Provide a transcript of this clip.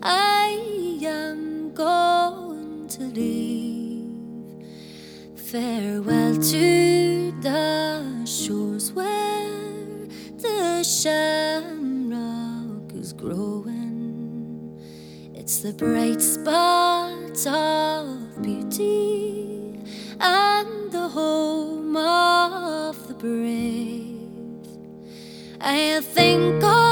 I am going to leave. Farewell to the shores where the shamrock is growing. It's the bright spot of beauty and the home of the brave. I think